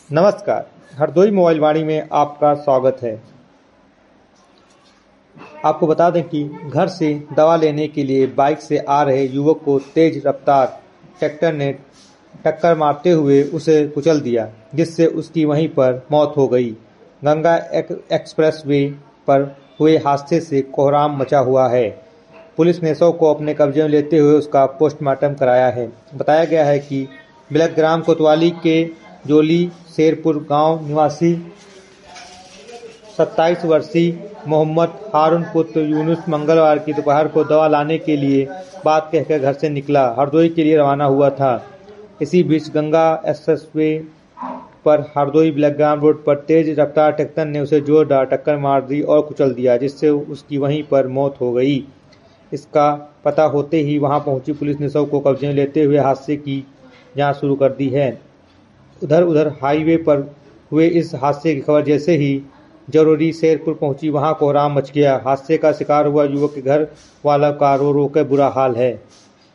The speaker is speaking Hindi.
नमस्कार, हरदोई मोबाइल वाणी में आपका स्वागत है। आपको बता दें कि घर से दवा लेने के लिए बाइक से आ रहे युवक को तेज रफ्तार ट्रैक्टर ने टक्कर मारते हुए उसे कुचल दिया, जिससे उसकी वहीं पर मौत हो गई। गंगा एक्सप्रेसवे पर हुए हादसे से कोहराम मचा हुआ है। पुलिस ने शव को अपने कब्जे में लेते हुए उसका पोस्टमार्टम कराया है। बताया गया है कि बिलकग्राम कोतवाली के जोली शेरपुर गांव निवासी 27 वर्षीय मोहम्मद हारून पुत्र यूनुस मंगलवार की दोपहर को दवा लाने के लिए बात कहकर घर से निकला हरदोई के लिए रवाना हुआ था। इसी बीच गंगा एक्सप्रेसवे पर हरदोई बिलकग्राम रोड पर तेज रफ्तार ट्रैक्टर ने उसे जोरदार टक्कर मार दी और कुचल दिया, जिससे उसकी वहीं पर मौत हो गई। इसका पता होते ही वहां पहुंची पुलिस ने शव को कब्जे में लेते हुए हादसे की जांच शुरू कर दी है। उधर हाईवे पर हुए इस हादसे की खबर जैसे ही जरूरी शेरपुर पहुंची, वहां कोहराम मच गया। हादसे का शिकार हुआ युवक के घर वालों का रो रो कर बुरा हाल है।